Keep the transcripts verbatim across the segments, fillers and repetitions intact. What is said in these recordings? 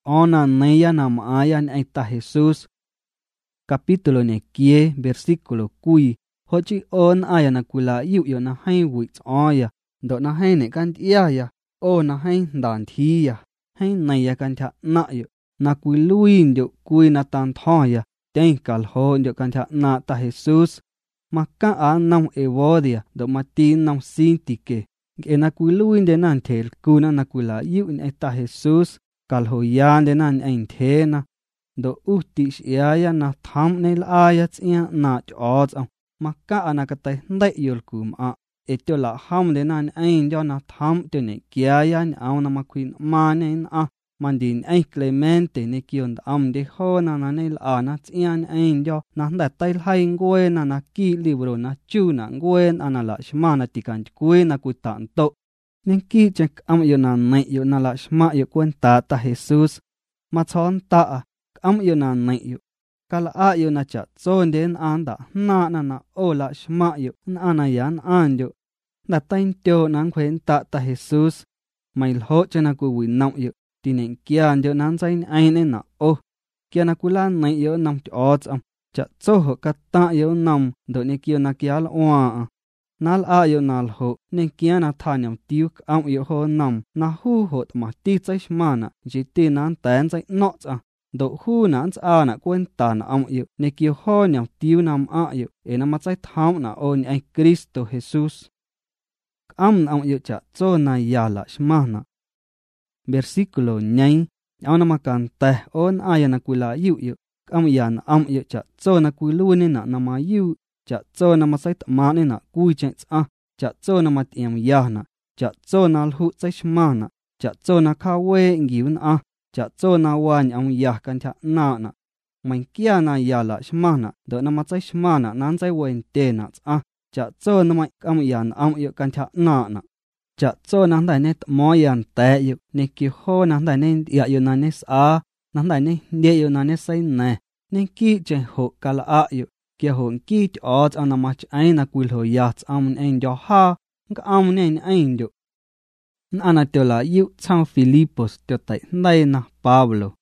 ona neya nam ayan aita Jesús. Capítulo ne kie versículo kui hochi on aya na kula yu yo na hai wits oya do na hai ne kan tia ya o na hai dan thi ya hai neya kan tha na yo na kui luin yo kui na tan tho ya ten kal ho yo kan tha na ta Jesús maka a nam evodia do mati nam sintike e na kui luin de nan tel kuna na kula yu in ta Jesús kal ho yan de nan ein thena do utis ya na tham nel ayat ya na chos maka anakate ndai yul kum a etola ham de nan ein jo na tham te ne kya yan au na makwin manen a mandin ai clemente ne kion am de ho na na nel ana tsian ein jo na nda tai hai ngwe na na ki libro na chu na ngwen anala shmana tikan kwe na ku tan to nen ki chek am yo na nai yo na la shma yo kwenta ta Jesus ma chon ta am yo na nai yo kala a yo na cha zon den anda na na na ola shma yo na na yan an yo na tain tyo nang khwen ta ta Jesus mai ho chana ku wi nau yo tinen kian yo nan zain ain na o kia na kula nai yo nam chot am cha zo ho ka ta yo nam do ne kio na kial wa nal a yo nal ho ne kia na tha nyam tiuk am yo ho nam na hu ho ma ti chai shmana ji ti nan tan chai no cha do hu nan cha na kwenta na am yo ne kio ho nyam tiu nam a yo e na ma chai tham na o ni ai Cristo Jesus am am yo cha zo na ya la shmana versículo nyai auna makanta on aya na kula yu yu am yan am yo cha zo na kulu ni na na ma yu cha zo na ma sai ma ni na ku chen a cha zo na ma tiam ya na cha zo na hu chai shmana cha zo na kha we ngiun a cha zo na wan am ya kan tha na na mai kia na ya la shmana do na ma chai shmana nan chai wen te na a cha zo na ma am yan am yo kan tha na na cha zo na dai ne mo yan te yu ne ki ho na dai ne ya yu na ne sa na dai ne de yu na ne sai ne ne ki che ho kala a yu kia ho ki o ana ma ai na kul ho ya am en jo ha ga am ne en jo ana te la yu chang Filipos te tai dai na Pablo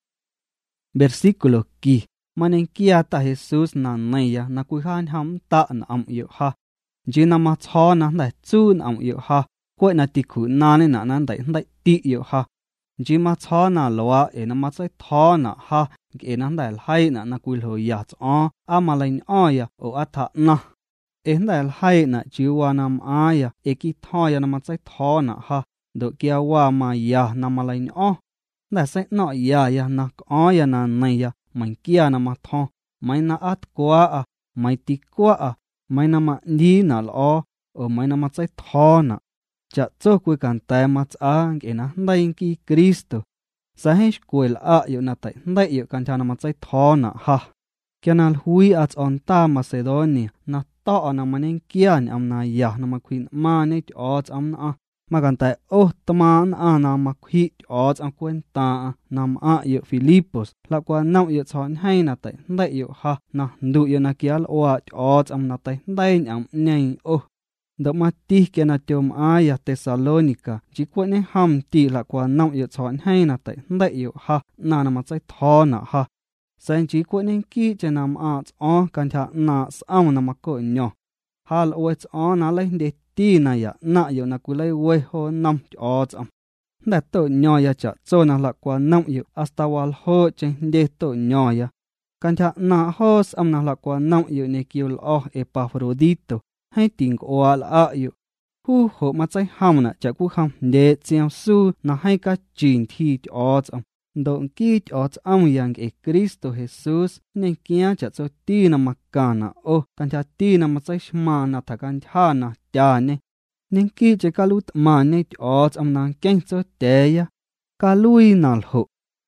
versículo ki manen kia ta Jesus na neya na ku han ham ta na am yu ha jina ma cho na dai chu na am yu ha ko na ti khu na ne na nan dai dai ti yu ha ji ma cho na lo e na ma chai tho na ha e na dai hai na na ku lo ya cho a ma lain o ya o a tha na e dai hai na ji wa nam a ya e ki tho ya na ma chai tho na ha do kia wa ma ya na ma lain o na sai no ya ya na o ya na nai ya mai kia na ma tho mai na at kwa a mai ti kwa a mai na ma ni na lo o mai na ma chai tho na cha zo ku kan ta ma cha ke na dai ki Cristo sa he skuel a yo na tai dai yo kan cha na ma chai tho na ha kenal hui at on ta Macedonia na to na manen kian am na ya na ma queen ma ne ot am na ma kan ta o tman a na ma khi ot am kwenta nam a yo Filipos la kwa nau yo chon hai na tai dai yo ha na ndu yo na kial o ot am na tai dai am nei o do mati ke na tiom aya Tesalonica ji ko ne ham ti la kwa nau yo chon hai na tai dai yo ha na na ma chai tho na ha san ji ko ne ki che nam a o kan tha na sam na ma ko nyo hal o o na lai de ti na ya na yo na ku lai we ho nam o cham da to nyo ya cha cho na la kwa nau yo hasta wal ho che de to nyo ya kan tha na ho sam na la kwa nau yo ne kiul o Epafrodito hai ting oal a yu hu ho ma chai ham na cha ku ham de chiam su na hai ka chin thi o cham do ki o cham yang e Cristo Jesus ne kia cha cho ti na makana o kan cha ti na ma chai shma na tha kan tha na cha ne nen ki che kalut ma ne o cham na ken cho te ya ka lui nal ho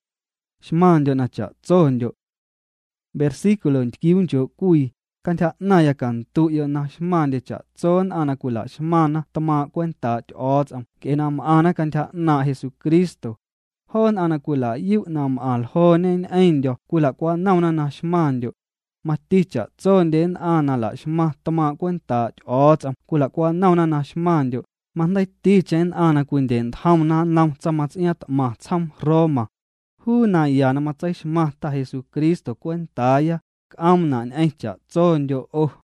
shman jo na cha chon jo versículo kiun jo kui kan tha na ya kan tu yo na shman de cha chon ana kula shmana tama kwenta o cham ke nam ana kan tha na Jesucristo hon ana kula yu nam al honen ein jo kula kwa na na na shman jo mati cha chon den ana la shma tama kwenta o cham kula kwa na na na shman jo man dai ti chen ana kun den tham na nam chama nya ma cham Roma hu na ya na ma tsai shma ta Jesucristo cuenta ya am na ai cha chon yo o